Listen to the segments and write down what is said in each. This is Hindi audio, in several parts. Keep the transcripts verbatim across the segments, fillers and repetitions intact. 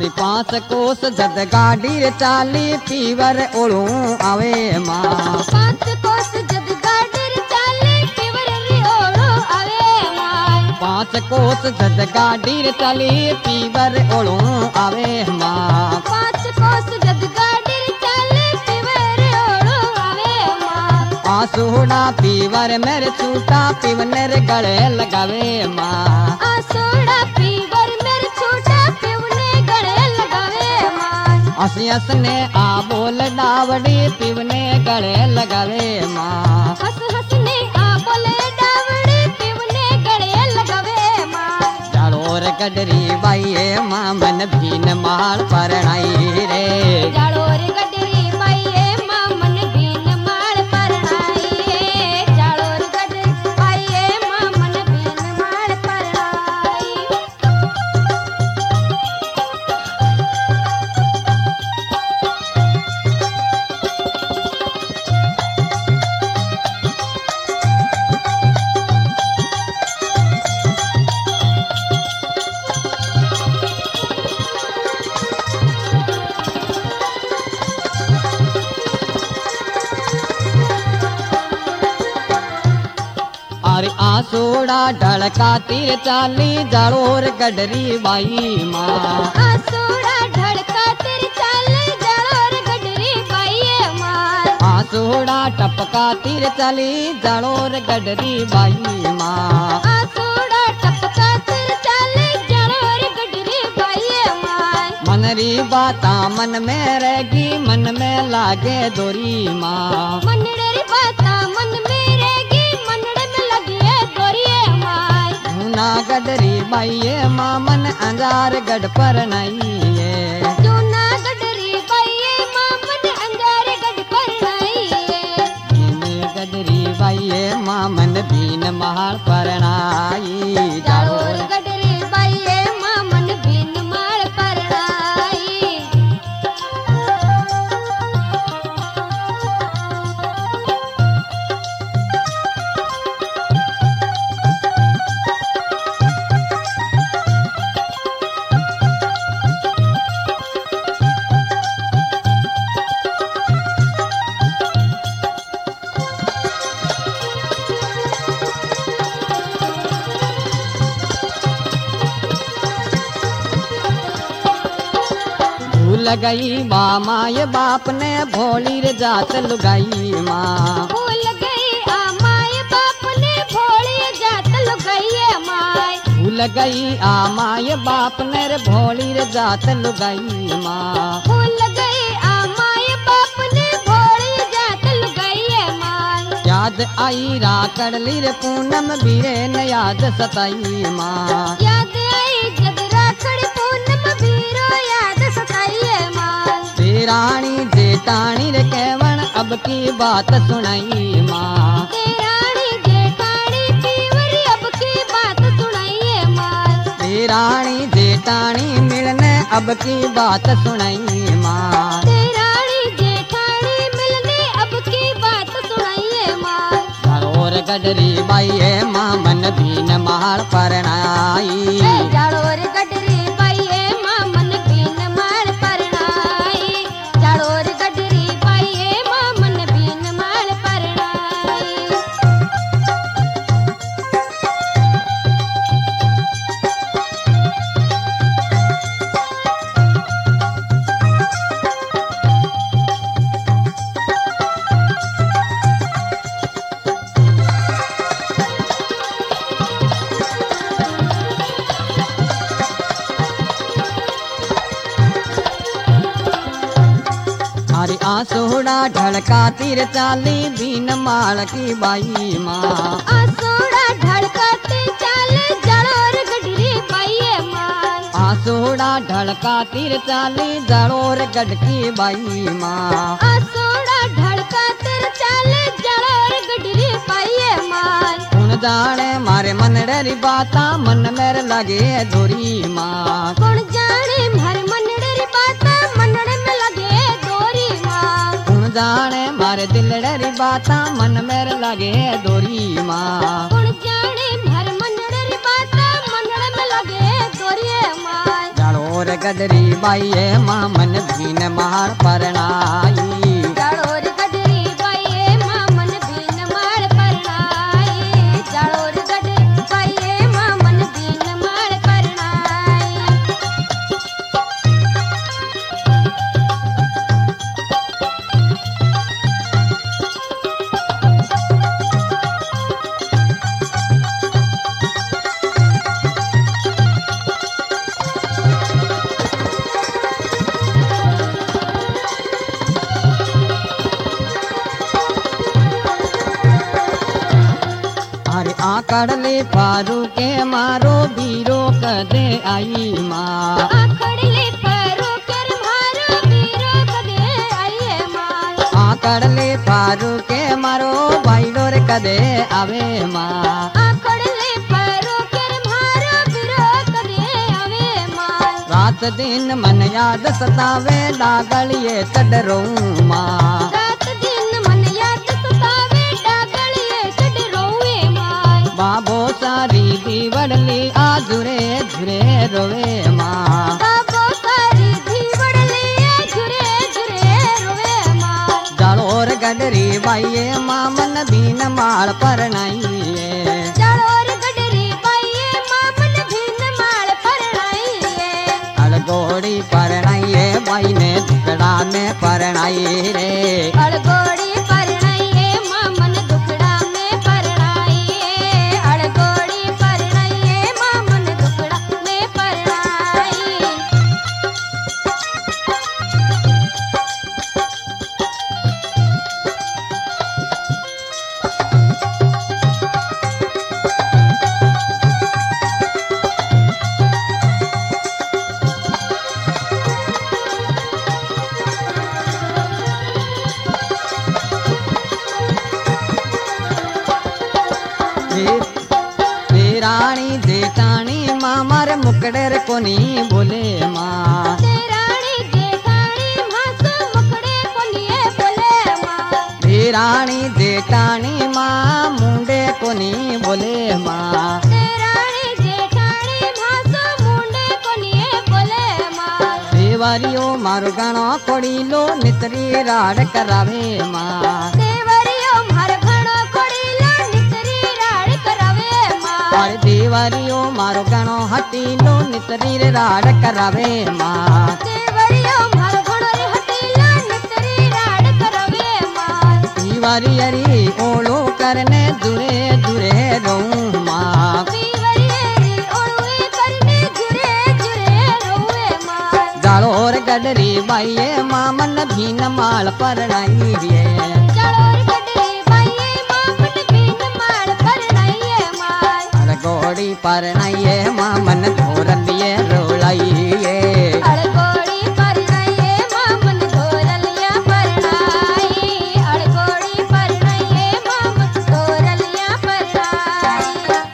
अरे पांच कोस जद गाड़ी रे चाली पीवर ओळू आवे मां पांच कोस जद गाड़ी रे चाली पीवर रे ओळू आवे मां पांच कोस जद गाड़ी रे चाली पीवर ओळू आवे मां पांच कोस जद गाड़ी रे चाली पीवर रे ओळू आवे मां आसोड़ा पीवर मेरे छूटा पीवने रे गले लगावे मां आसोड़ा पीवर मेरे छूटा पीवने गले लगावे मां हसी हसने आ बोल डावड़ी पीवने गले लगावे मां हस हसने आ बोले डावड़ी पीवने गले लगावे मां जाड़ोर गडरी बाईए मां मन भीन माल परणाई रे जाड़ोर गडरी बाईए मां मन भीन माल परणाई रे जाड़ोर गडरी बाईए मां मन भीन माल परणाई अरे आसोड़ा ढलका तीर चाली जाड़ोर गडरी बाई मां आसोड़ा ढड़का तेरे चाले जाड़ोर गडरी बाईए मां आसोड़ा टपका तीर चाली जाड़ोर गडरी बाई मां आसोड़ा टपका तेरे चाले जाड़ोर गडरी बाईए मां मनरी बाता मन में रहेगी मन में लागे दोरी मां मनड़े री बाता मन में रहेगी मनड़े में लगी गोरिए मां जूना गडरी बाईए मां मन अंजार गड पर नहीं जूना गडरी बाईए मां मन अंजारे गड पर नहीं गडरी बाईए मां मन भीन महाल परनाई जाड़ोर गडरी बाईए मां मन भीन माल परणाई भूल गई बा माए बाप ने भोली रे जात लुगाई मां भूल गई आ माए बाप ने भोली जात लुगाई माए भूल गई आ माए बाप ने रे भोली रे जात लुगाई मां भूल गई आ माए बाप ने भोली जात लुगाई माए याद आई राकड़ ली रे पूनम बीरे न याद सताई मां याद आई जग राखड़ी पूनम भीरो याद सताई मां तेरानी जेठानी रे केवण अब की बात सुनाई मां तेरानी जेठानी पीवरी अब की बात सुनाई मां तेरानी जेठानी मिलने अब की बात सुनाई मां तेरानी जेठानी मिलने अब की बात सुनाई मां जाड़ोर गडरी बाईए मां मन भीन महाल परनाई जाड़ोर गडरी बाईए मां मन भीन माल परणाई जाड़ोर गडरी बाईए मां मन भीन माल परणाई अरे आसोड़ा ढलका तीर चाली बीन माल की बाई मां आसोड़ा ढड़काते चाले जाड़ोर गडरी बाईए मां आसोड़ा ढलका तीर चाली जाड़ोर गड की बाई मां आसोड़ा ढड़काते चाले जाड़ोर गडरी बाईए मां कौन जाने मारे मन री बाता मन मेरे लगे दोरी मां कौन जाने मारे मनड़े री बाता मनड़े में लगे दोरी मां कौन जाने मारे दिल री बाता मन मेरे लगे दोरी मां कौन जाने मारे मनड़े री बाता मनड़े में लगे दोरी मां जालोर गडरी बाई मामन भीन माल परनाई जालोर गडरी बाई मामन भीन माल परनाई जालोर गडरी बाई मामन भीन माल परनाई अरे आकड़ले पारू के मारो बीरो कदे आई माँ आकड़ले परो कर मारो बीरो कदे आइए माल आकड़ले पारू के मारो बाइडोर कदे आवे माँ आकड़ले परो कर मारो बीरो कदे आवे माल रात दिन मन याद सतावे डागलिए चडरो माँ रात दिन मन याद सतावे डागलिए चढ़ रोवे माल बाबो सारी दीवड़ली आजुरे झुरे रोवे माँ बाबो सारी धीवड़ले झुरे झुरे रोवे माल जालोर गडरी बाई मामन भीन माल परनाइए जालोर गडरी बाई मामन भीन माल परनाइए अलगोड़ी परनाइए बाई ने दुकड़ा में परनाई रे अड़गोड़ी परनाइए मामन दुकड़ा में परनाइए अड़गोड़ी परनाइए मामन दुकड़ा में परनाई रानी जेठानी मामर मुकड़ेर कोनी बोले माँ रानी जेठानी मासू मुकड़े कोनिए बोले माँ रानी जेठानी माँ मुंडे कोनी बोले माँ रानी जेठानी मासू मुंडे कोनिए बोले माँ देवरियो मारो गणो कोड़ीलो नितरी राड करावे माँ देवरियो मार घणो कोड़ीलो नितरी राड करावे माँ और देवरियो मारो गणो हटीलो नितरी रे राड करावे माँ देवरियो मार घणो रे हटीलो नितरी राड करावे माँ दीवारी अरी ओलो करने जुरे जुरे रहूं माँ देवरिये ओळवे करने जुरे जुरे रोवे माँ जालोर गडरी बाई मामन भीन माल परनाई रे जालोर गडरी बाई मामन भीन माल परनाइए माल अलगोड़ी परनाइए मामन धोरलिए रोलाइए अड़गोड़ी परनाइए मामन धोरलिया परनाई अड़गोड़ी परनाइए मामन धोरलिया परनाई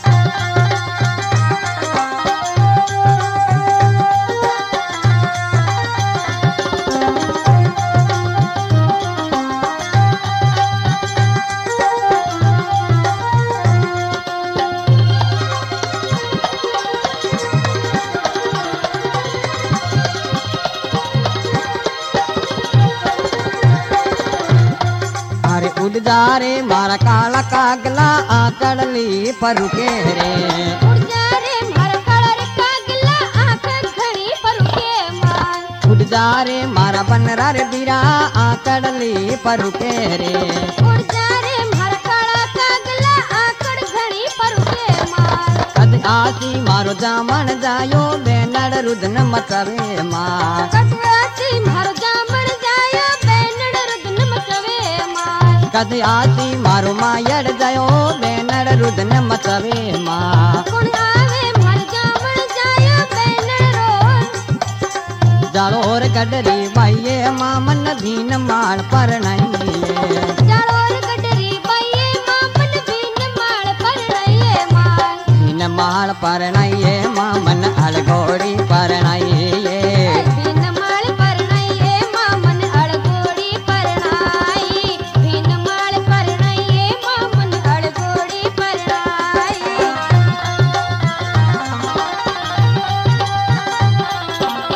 अरे उड़ जा रे मारा काला कागला आकड़ली परुके रे उड़ जा रे मार काला रे कागला आंख घड़ी परुके माल उड़ जा रे मारा बनरा रे बीरा आकड़ली परुके रे उड़ जा रे मार काला कागला आंकड़ घड़ी परुके माल कद आसी मारो जामन जायो बेनड़ रुदन मचवे माँ कटवासी मारो जामण जायो बैनड़ रुदन मचवे माल कद आसी मारो मायड़ जायो बेनड़ रुदन मचवे माँ कुण आवे मार जामण जायो बैनड़ रोन जालोर गडरी बाई मामन भीन माल परनाइए जालोर गडरी बाई मामन भीन माल परनाइए माल भीन माल परनाइए मामन अलगोड़ी परनाइए भीन माल परनाइए मामन अड़गोड़ी परनाई भीन माल परनाइए मामन अड़गोड़ी परनाई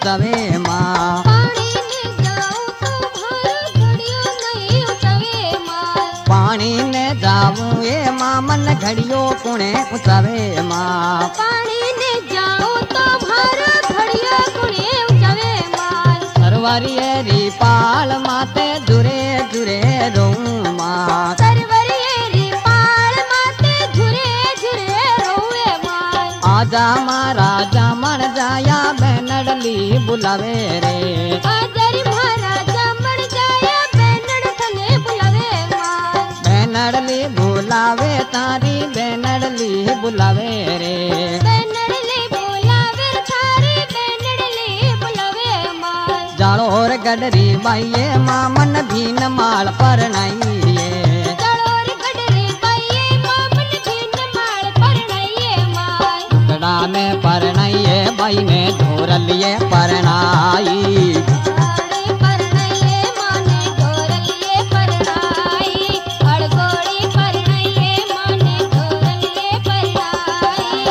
उचवे माँ। पानी ने जाऊं तो भार घड़ियों नहीं उचवे माँ। पानी ने जाऊं ये माँ मन घड़ियों कुणे उचवे माँ। पानी ने जाऊं तो भार घड़ियों कुणे उचवे माँ। सरवरियरी पाल माते जुरे जुरे रोऊं माँ। सरवरियरी पाल माते झुरे झुरे रोवे माँ। आजा महाराजा मन जाया बैनडली बुलावे रे। आजारी महाराजा मर जाया बैनड़ थने बुलावे माँ। बैनडली बुलावे तारी बैनडली बुलावे रे। बैनड़ले बुलावे थारी बैनड़ले बुलावे माँ। जाड़ोर गडरी बाइये माँ मन भीन माल पर नाइये। जड़ोर गडरे बाइये माँ मन भीन माल पर नाइये माँ। गड़ा में पर नाइये बाई ने ढोरलिए पर नाई। अड़गोड़ी पर नाइये माँ ने ढोरलिए पर नाई। अड़गोड़ी पर नाइये माँ ने ढोरलिए पर नाई।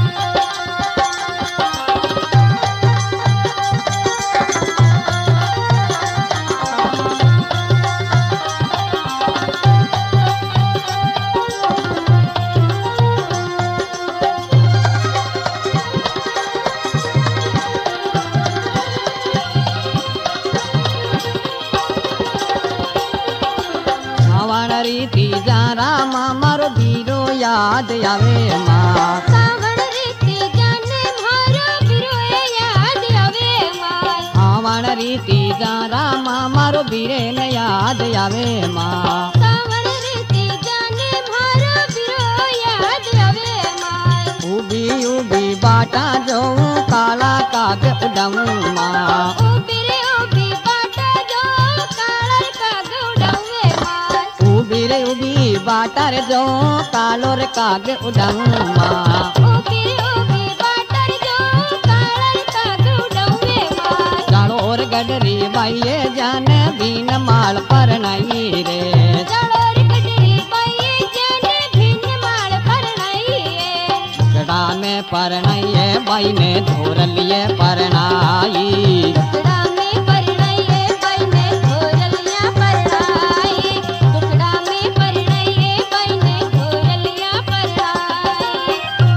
सावण रीति जारा माँ मारो बीरो याद आवे माँ। सावण रीति जाने मारो बिरोए याद आवे माँ। सावण रीति जारा माँ मारो बीरे ने याद आवे माँ। सावण रीति जाने मारो बिरो याद आवे माँ। उबी उबी बाटा जोऊं काला काग उड़ाऊं माँ। उबी रे उबी बाटा जो काला काग उड़ावे माँ। उबी रे उबी बाटा रे जो कालो रे काग उड़ाऊं माँ। उबी रे उबी बाटा जो काला काग उड़ावे माँ। जाड़ोर गडरी बाइये जाने बीन माल पर नाई रे। जड़ोर गडरी बाइये जाने भिन्न माल पर नाइये। गड़ा में पर नाइये बाई ने ढोरलिए पर नाई। टुकड़ा में परनाइये बाई ने ढोरलिया परनाई। टुकड़ा में परनाइये बाई ने ढोरलिया परनाई।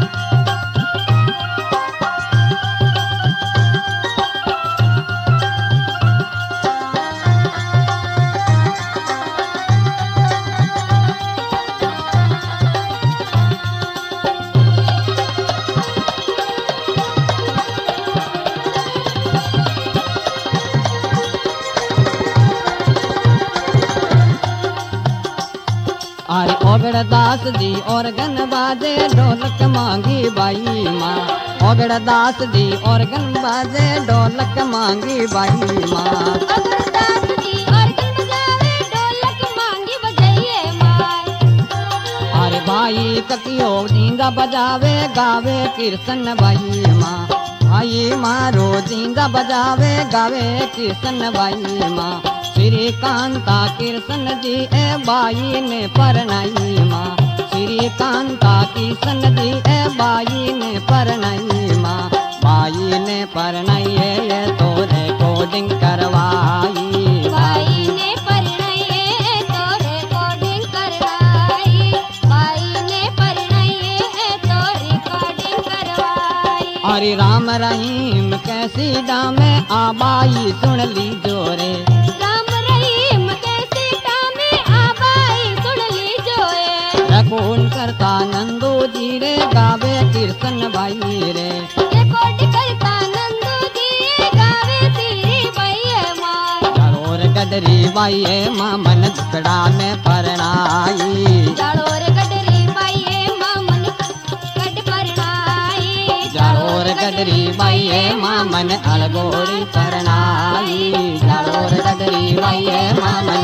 अरे ओगड़ दास जी और गन बाजे ढोलक मांगी बाई माँ। ओगड़ दास जी और गन बाजे ढोलक मांगी बाई माँ। अगरदास जी organ बजावे ढोलक मांगी बजाइए माँ। अरे भाई ककियो जींदा बजावे गावे कृष्ण बाई माँ। भाई मारो जींदा बजावे गावे कृष्ण बाई माँ। श्री कांता कृष्ण जी ए बाई ने परनाई माँ। श्री कांता कृष्ण जी ए बाई ने परनाई माँ। बाई ने परनाई ये तो रिकॉर्डिंग करवाई। बाई ने परनाइये तो रिकॉर्डिंग करवाई। बाई ने परनाइये तो रिकॉर्डिंग करवाई। अरे राम रहीम कैसी डामे आबाई सुन ली जोरे। राम रहीम कैसी डामे आबाई सुन ली जोए। रकोन करता नंदो जी रे गावे कृष्ण बाई रे। रिकॉर्ड करता नंदू जी गावे तेरी बाई माँ। जाड़ोर गडरी बाई माँ मन झुकड़ा में परनाई। जाड़ोर गडरी बाई माँ मन गड परनाई। जाड़ोर गडरी बाई माँ मन अलगोड़ी परनाई। जाड़ोर गडरी बाई माँ मन